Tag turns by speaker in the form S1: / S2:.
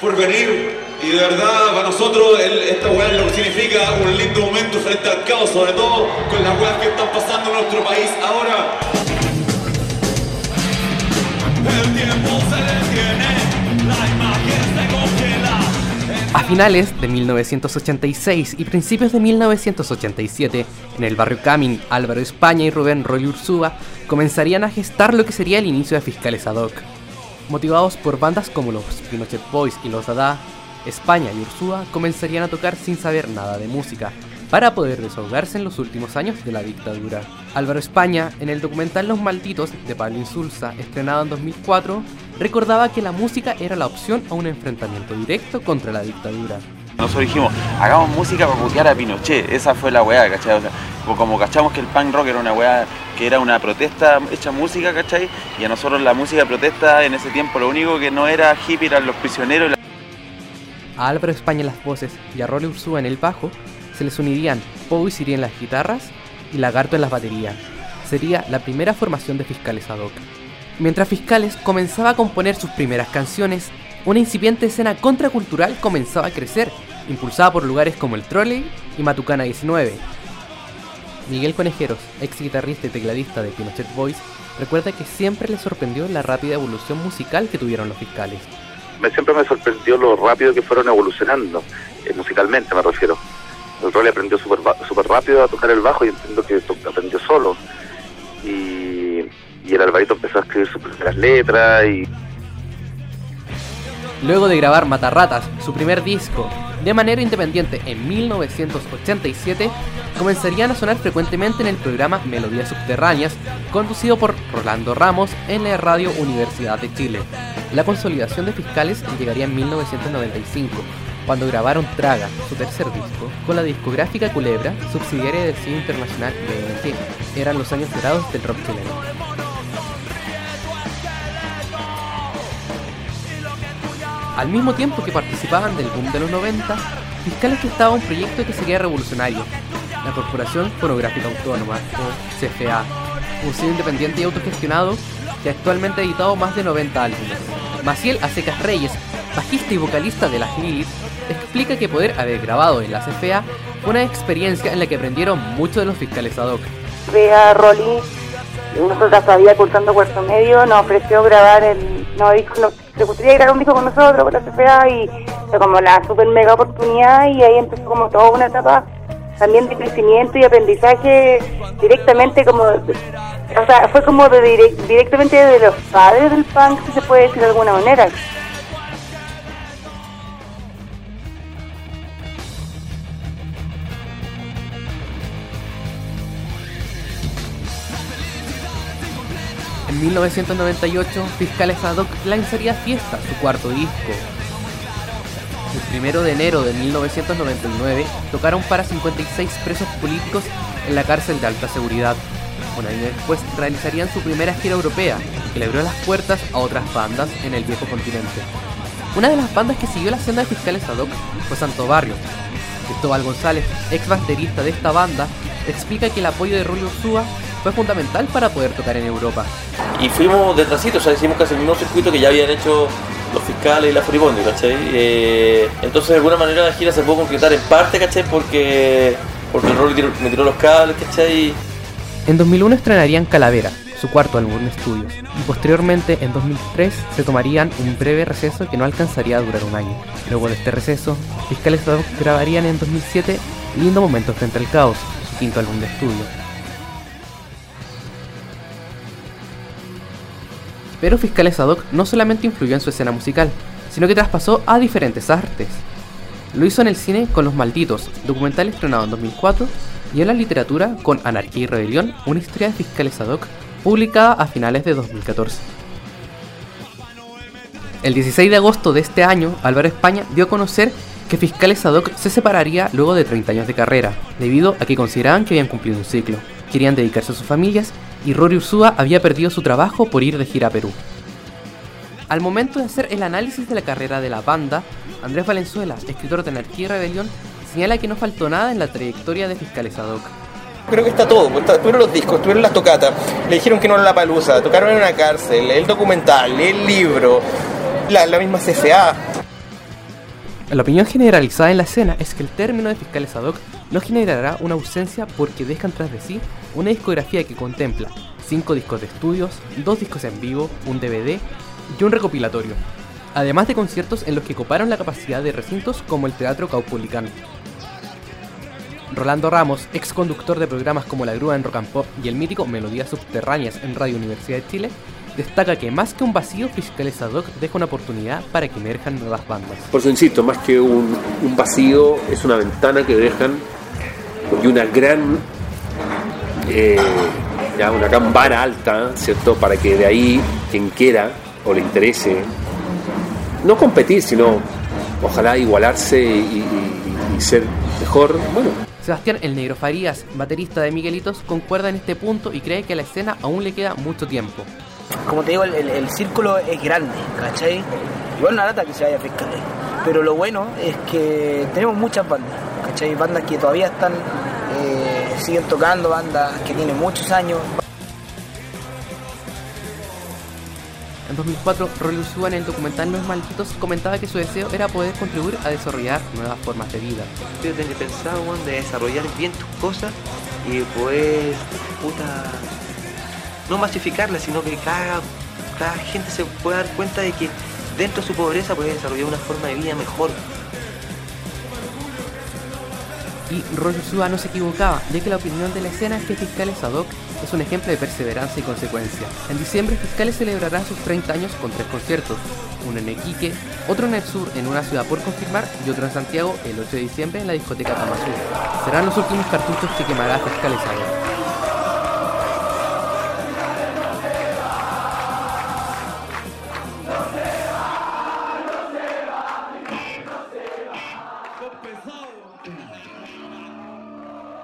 S1: por venir. Y de verdad, para nosotros, esta weá es lo que significa un lindo momento frente al caos, sobre todo con las weas que están pasando en nuestro país ahora. El tiempo se detiene, la imagen se congela.
S2: A finales de 1986 y principios de 1987, en el barrio Camin, Álvaro España y Rubén Rolly Urzúa comenzarían a gestar lo que sería el inicio de Fiscales Ad Hoc. Motivados por bandas como los Pinochet Boys y los Dada, España y Urzúa comenzarían a tocar sin saber nada de música, para poder desahogarse en los últimos años de la dictadura. Álvaro España, en el documental Los Malditos de Pablo Insulza, estrenado en 2004, recordaba que la música era la opción a un enfrentamiento directo contra la dictadura.
S3: Nosotros dijimos, hagamos música para putear a Pinochet, esa fue la weá, ¿cachai? O sea, como cachamos que el punk rock era una weá, que era una protesta hecha música, ¿cachai? Y a nosotros la música de protesta en ese tiempo lo único que no era hippie, eran los prisioneros.
S2: A Álvaro España en las voces y a Rolly Urzúa en el bajo se les unirían Pou y Siri en las guitarras y Lagarto en las baterías. Sería la primera formación de Fiscales Ad Hoc. Mientras Fiscales comenzaba a componer sus primeras canciones, una incipiente escena contracultural comenzaba a crecer, impulsada por lugares como el Trolley y Matucana 19. Miguel Conejeros, ex guitarrista y tecladista de Pinochet Boys, recuerda que siempre le sorprendió la rápida evolución musical que tuvieron los Fiscales.
S4: Siempre me sorprendió lo rápido que fueron evolucionando, musicalmente me refiero. El Rolly aprendió súper rápido a tocar el bajo y entiendo que aprendió solo. Y el Alvarito empezó a escribir sus primeras letras y...
S2: Luego de grabar Matarratas, su primer disco, de manera independiente en 1987, comenzarían a sonar frecuentemente en el programa Melodías Subterráneas, conducido por Rolando Ramos en la radio Universidad de Chile. La consolidación de Fiscales llegaría en 1995, cuando grabaron Traga, su tercer disco, con la discográfica Culebra, subsidiaria del cine internacional BMG. Eran los años dorados del rock chileno. Al mismo tiempo que participaban del boom de los 90, Fiscales gestaba un proyecto que sería revolucionario, la Corporación Fonográfica Autónoma, o CFA, un sello independiente y autogestionado que actualmente ha editado más de 90 álbumes. Maciel Acecas Reyes, bajista y vocalista de Las Lilith, explica que poder haber grabado en la CFA fue una experiencia en la que aprendieron mucho de los Fiscales Ad Hoc.
S5: A Rolly, nosotros todavía cursando cuarto medio, nos ofreció grabar el nuevo disco, le gustaría grabar un disco con nosotros, con la CFA, y fue como la super mega oportunidad, y ahí empezó como toda una etapa también de crecimiento y aprendizaje directamente como, o sea, fue como directamente de los padres del punk, si se puede decir de alguna manera.
S2: En 1998, Fiscales Ad Hoc lanzaría Fiesta, su cuarto disco. El 1 de enero de 1999 tocaron para 56 presos políticos en la cárcel de alta seguridad. Un año después realizarían su primera gira europea, que le abrió las puertas a otras bandas en el viejo continente. Una de las bandas que siguió la senda de Fiscales Ad Hoc fue Santo Barrio. Cristóbal González, ex baterista de esta banda, explica que el apoyo de Rolly Urzúa fue fundamental para poder tocar en Europa.
S6: Y fuimos detrásito, o sea, hicimos casi el mismo circuito que ya habían hecho los Fiscales y la Furibondi, ¿cachai? Entonces de alguna manera la gira se pudo concretar en parte, ¿cachai? Porque el Rolly me tiró los cables, ¿cachai?
S2: En 2001 estrenarían Calavera, su cuarto álbum de estudios, y posteriormente en 2003 se tomarían un breve receso que no alcanzaría a durar un año. Luego de este receso, Fiscales Ad Hoc grabarían en 2007 Lindo Momento Frente al Caos, su quinto álbum de estudio. Pero Fiscales Ad Hoc no solamente influyó en su escena musical, sino que traspasó a diferentes artes. Lo hizo en el cine con Los Malditos, documental estrenado en 2004, y en la literatura con Anarquía y Rebelión, una historia de Fiscales Ad Hoc, publicada a finales de 2014. El 16 de agosto de este año, Álvaro España dio a conocer que Fiscales Ad Hoc se separaría luego de 30 años de carrera, debido a que consideraban que habían cumplido un ciclo, querían dedicarse a sus familias, y Rolly Urzúa había perdido su trabajo por ir de gira a Perú. Al momento de hacer el análisis de la carrera de la banda, Andrés Valenzuela, escritor de Anarquía y Rebelión, señala que no faltó nada en la trayectoria de Fiscales Ad Hoc.
S7: Creo que está todo, tuvieron los discos, tuvieron las tocatas, le dijeron que no era la palusa, tocaron en una cárcel, el documental, el libro, la misma CFA.
S2: La opinión generalizada en la escena es que el término de fiscales ad hoc no generará una ausencia porque dejan tras de sí una discografía que contempla 5 discos de estudios, 2 discos en vivo, un DVD y un recopilatorio, además de conciertos en los que coparon la capacidad de recintos como el Teatro Caupolicán. Rolando Ramos, ex conductor de programas como La Grúa en Rock and Pop y el mítico Melodías Subterráneas en Radio Universidad de Chile, destaca que más que un vacío, Fiscales ad hoc deja una oportunidad para que emerjan nuevas bandas.
S8: Por eso insisto, más que un vacío, es una ventana que dejan y una gran vara alta, ¿cierto? Para que de ahí quien quiera o le interese no competir, sino ojalá igualarse y ser mejor, bueno.
S2: Sebastián El Negro Farías, baterista de Miguelitos, concuerda en este punto y cree que a la escena aún le queda mucho tiempo.
S9: Como te digo, el círculo es grande, ¿cachai? Igual una lata que se vaya a Fiscales, pero lo bueno es que tenemos muchas bandas, ¿cachai? Bandas que todavía están, siguen tocando, bandas que tienen muchos años.
S2: En 2004, Rolly Ursúa en el documental Los Malditos comentaba que su deseo era poder contribuir a desarrollar nuevas formas de vida.
S10: Yo tenía pensado, de desarrollar bien tus cosas y poder, no masificarlas, sino que cada gente se pueda dar cuenta de que dentro de su pobreza puede desarrollar una forma de vida mejor.
S2: Y Rolly Ursúa no se equivocaba, ya que la opinión de la escena es que Fiscales ad hoc es un ejemplo de perseverancia y consecuencia. En diciembre, Fiscales celebrará sus 30 años con 3 conciertos, uno en Iquique, otro en el sur en una ciudad por confirmar y otro en Santiago el 8 de diciembre en la discoteca Tamazú. Serán los últimos cartuchos que quemará Fiscales ad hoc.